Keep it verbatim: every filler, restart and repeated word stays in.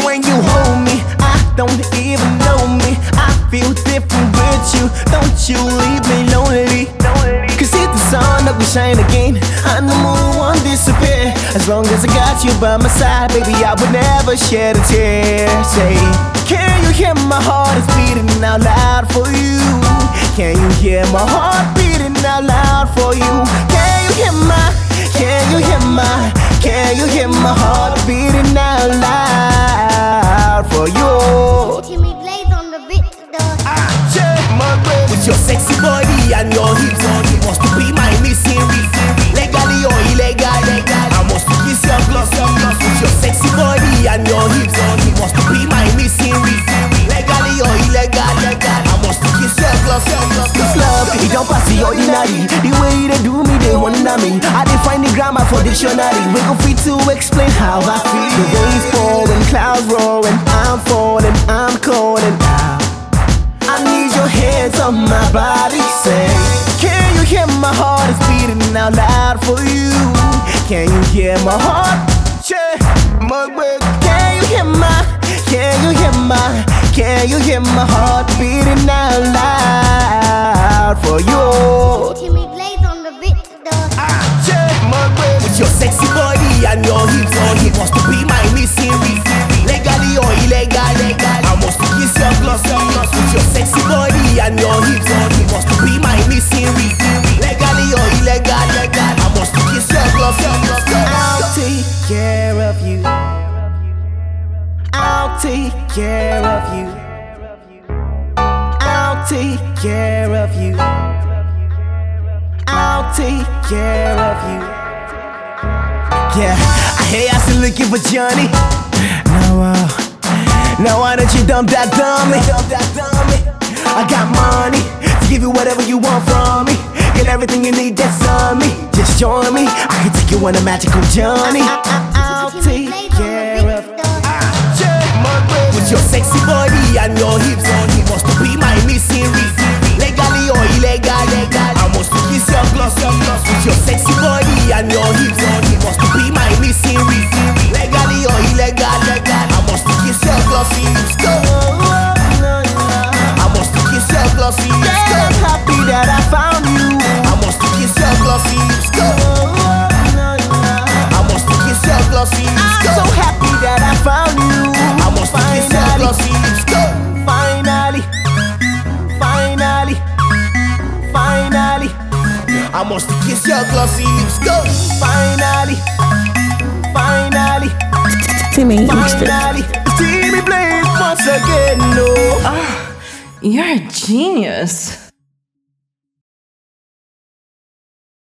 when you hold me, I don't even know me. I feel different with you, don't you leave me lonely. Cause if the sun up will shine again and the moon won't disappear, as long as I got you by my side, baby, I would never shed a tear. Say, can you hear my heart is beating out loud for you? Can you hear my heart beating out loud for you? Can you hear my, can you hear my, can you hear my heart beating out loud for you? Timmy Blaze on the beat, though. Ah, check my way. With your sexy body and your hips on, it wants to be my missing ring. Legally or illegal, I must kiss your gloss, your gloss. With your sexy body and your hips on, it wants to be my missing ring. Legally or illegal, I must kiss your gloss, your gloss. This love, it don't pass the ordinary. The way they do me, they wonder me. I define the grammar for dictionary. We go free to explain how I feel. The waves pouring, clouds roaring, I'm falling, I'm calling out. I need your hands on my body, say, can you hear my heart is beating out loud for you? Can you hear my heart? Yeah, my way. Can you hear my, can you hear my, can you hear my heart beating out loud for you? Timmy Blaze on the beat, though. Ah, yeah, my way. With your sexy body and your hips on, it wants to be my missing ring. Legally or illegal, I must kiss your gloss, your gloss. With your sexy body and your hips on, it wants to be my missing ring. Legally or illegal, I must kiss your gloss, your gloss. I'll take care of you. I'll take care of you. I'll take care of you. I'll take care of you. Yeah, I hear you still looking for Johnny. Now, uh, now why don't you dump that dummy? Dump that dummy. I got money to give you whatever you want from me. Get everything you need, that's on me. Just join me, I can take you on a magical journey. I, I, I'll take care of you. With your sexy body and your hips on, it wants to be my missing ring. Legally or illegal, I must kiss your gloss, your gloss. With your sexy body and your hips on, it wants to be my missing ring. Legally or illegal, I must kiss your glossy lips. I must kiss your glossy lips. Yeah, I'm happy that I found you. I must kiss your glossy lips. I must kiss your glossy lips. I'm so happy that I found you. I must kiss your glossy lips. Finally, finally, finally, I must kiss your glossy lips. Go. Finally, finally, Timmy Mixtape. finally, Timmy Blaze once again. No. You're a genius.